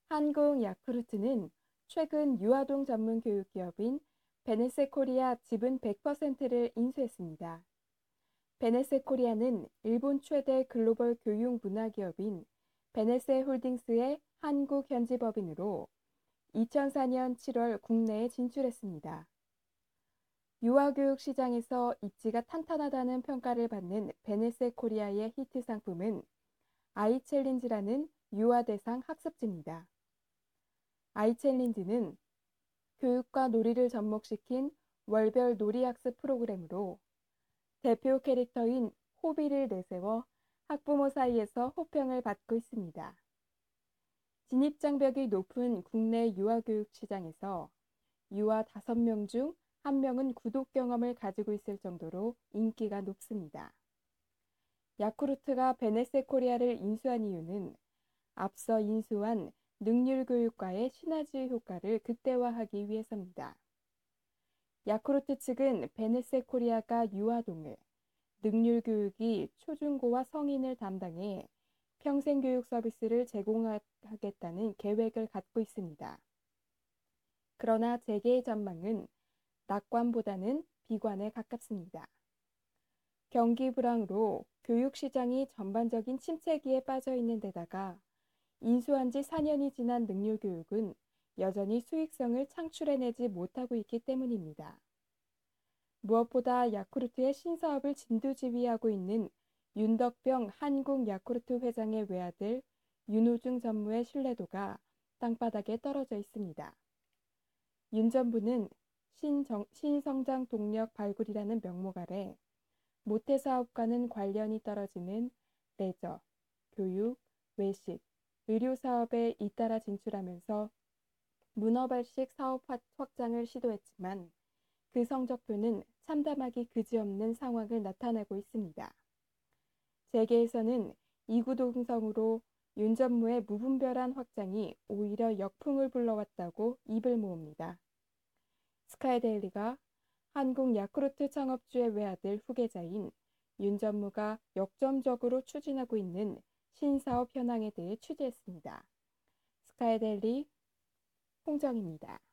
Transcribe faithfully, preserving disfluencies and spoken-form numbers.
한국 야쿠르트는 최근 유아동 전문 교육기업인 베네세코리아 지분 백 퍼센트를 인수했습니다. 베네세코리아는 일본 최대 글로벌 교육 문화기업인 베네세홀딩스의 한국 현지 법인으로 이천사 년 칠월 국내에 진출했습니다. 유아교육 시장에서 입지가 탄탄하다는 평가를 받는 베네세코리아의 히트 상품은 아이챌린지라는 유아 대상 학습지입니다. 아이챌린지는 교육과 놀이를 접목시킨 월별 놀이학습 프로그램으로 대표 캐릭터인 호비를 내세워 학부모 사이에서 호평을 받고 있습니다. 진입장벽이 높은 국내 유아교육 시장에서 유아 다섯 명 중 한 명은 구독 경험을 가지고 있을 정도로 인기가 높습니다. 야쿠르트가 베네세코리아를 인수한 이유는 앞서 인수한 능률교육과의 시너지 효과를 극대화하기 위해서입니다. 야쿠르트 측은 베네세코리아가 유아동을, 능률교육이 초중고와 성인을 담당해 평생교육 서비스를 제공하겠다는 계획을 갖고 있습니다. 그러나 재계의 전망은 낙관보다는 비관에 가깝습니다. 경기 불황으로 교육시장이 전반적인 침체기에 빠져 있는 데다가 인수한 지 사 년이 지난 능률교육은 여전히 수익성을 창출해내지 못하고 있기 때문입니다. 무엇보다 야쿠르트의 신사업을 진두지휘하고 있는 윤덕병 한국 야쿠르트 회장의 외아들 윤호중 전무의 신뢰도가 땅바닥에 떨어져 있습니다. 윤 전무는 신정, 신성장 동력 발굴이라는 명목 아래 모태사업과는 관련이 떨어지는 레저, 교육, 외식, 의료사업에 잇따라 진출하면서 문어발식 사업 확장을 시도했지만 그 성적표는 참담하기 그지없는 상황을 나타내고 있습니다. 재계에서는 이구동성으로 윤 전무의 무분별한 확장이 오히려 역풍을 불러왔다고 입을 모읍니다. 스카이데일리가 한국 야쿠르트 창업주의 외아들 후계자인 윤 전무가 역점적으로 추진하고 있는 신사업 현황에 대해 취재했습니다. 스카이데일리 홍정입니다.